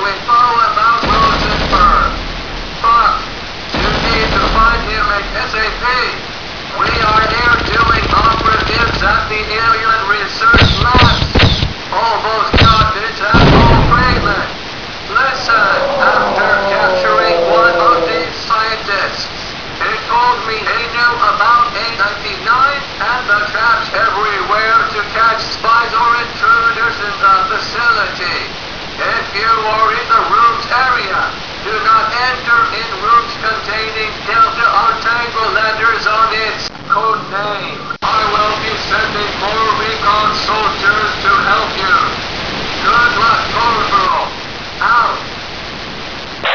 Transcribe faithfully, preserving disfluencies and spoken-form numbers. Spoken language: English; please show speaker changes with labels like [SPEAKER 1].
[SPEAKER 1] info about Rosenberg. Buck, you need to find him ASAP. We are here doing operatives at the Alien Research Labs. Almost got it at Paul Freeman. Listen, after capturing one of these scientists, he told me he knew about A ninety-nine and the traps everywhere to catch spies or intruders in the facility. If you are in the rooms area, do not enter in rooms containing